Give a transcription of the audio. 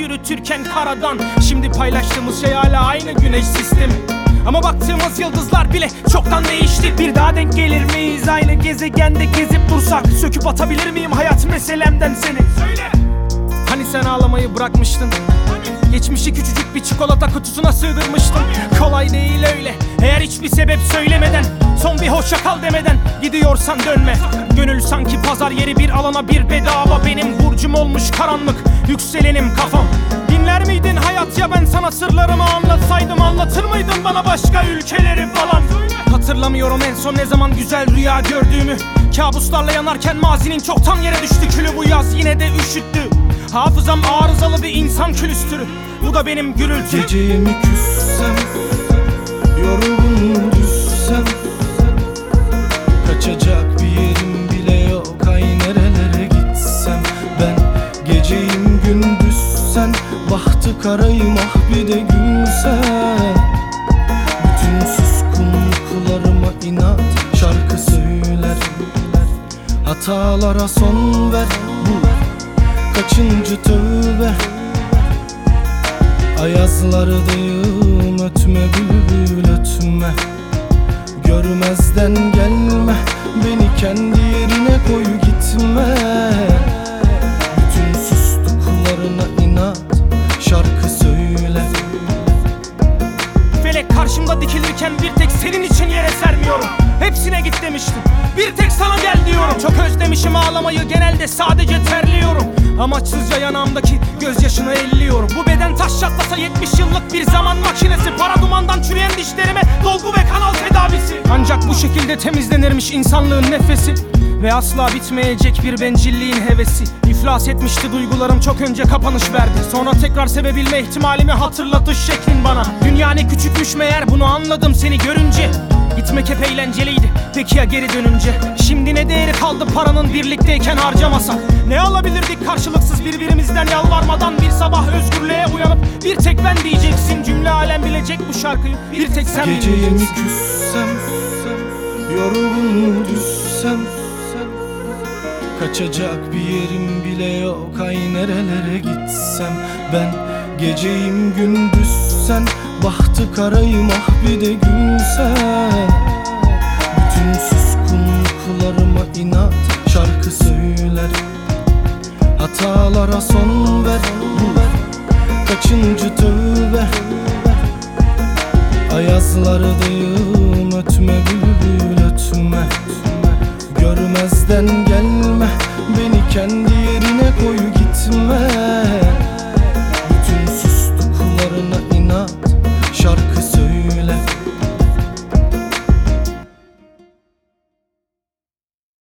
yürütürken karadan. Şimdi paylaştığımız şey hala aynı güneş sistemi, ama baktığımız yıldızlar bile çoktan değişti. Bir daha denk gelir miyiz aynı gezegende gezip dursak? Söküp atabilir miyim hayat meselemden seni? Söyle. Hani sen ağlamayı bırakmıştın, geçmişi küçücük bir çikolata kutusuna sığdırmıştın. Kolay değil öyle, eğer hiçbir sebep söylemeden, son bir hoşça kal demeden gidiyorsan dönme. Gönül sanki pazar yeri, bir alana bir bedava. Benim burcum olmuş karanlık, yükselenim kafam. Dinler miydin hayat, ya ben sana sırlarımı anlatsaydım? Anlatır mıydın bana başka ülkeleri falan? Hatırlamıyorum en son ne zaman güzel rüya gördüğümü. Kabuslarla yanarken mazinin çoktan yere düştü külü. Bu yaz yine de üşüttü, hafızam arızalı bir insan külüstürü. Bu da benim gürültüm. Geceye mi küssem, yorgun düşsem, kaçacak bir yerim bile yok, ay nerelere gitsem. Ben geceyim gündüz sen, bahtı karayım ah bir de gülsen. Bütün suskunluklarıma inat şarkı söyler, hatalara son ver, bu kaçıncı tövbe. Ayazlardayım ötme bülbül ötme, görmezden gelme, beni kendi yerine koy gitme. Bütün sustuklarına inat şarkı söyle. Felek karşımda dikilirken bir tek senin için yere sermiyorum. Hepsine git demiştim, bir tek sana gel diyorum. Çok özlemişim ağlamayı, genelde sadece terliyorum. Amaçsızca yanağımdaki gözyaşını elliyorum. Bu beden taş çatlasa 70 yıllık bir zaman makinesi. Para dumandan çürüyen dişlerime dolgu ve kanal tedavisi. Ancak bu şekilde temizlenirmiş insanlığın nefesi, ve asla bitmeyecek bir bencilliğin hevesi. İflas etmişti duygularım, çok önce kapanış verdi. Sonra tekrar sevebilme ihtimalimi hatırlatış şeklin bana. Dünya ne küçükmüş meğer, bunu anladım seni görünce. Gitmek hep eğlenceliydi, peki ya geri dönünce? Şimdi ne değeri kaldı paranın birlikteyken harcamasak? Ne alabilirdik karşılıksız birbirimizden yalvarmadan? Bir sabah özgürlüğe uyanıp bir tek ben diyeceksin. Cümle alem bilecek bu şarkıyı, bir tek sen Geceye mi bileceksin. küssem, yorgun düşsem, kaçacak bir yerim bile yok, ay nerelere gitsem. Ben geceyim gündüz sen, bahtı karayım ah bir de gülsen. Bütün suskunluklarıma inat şarkı söyler, hatalara son ver, bu kaçıncı tövbe. Ayazlardayım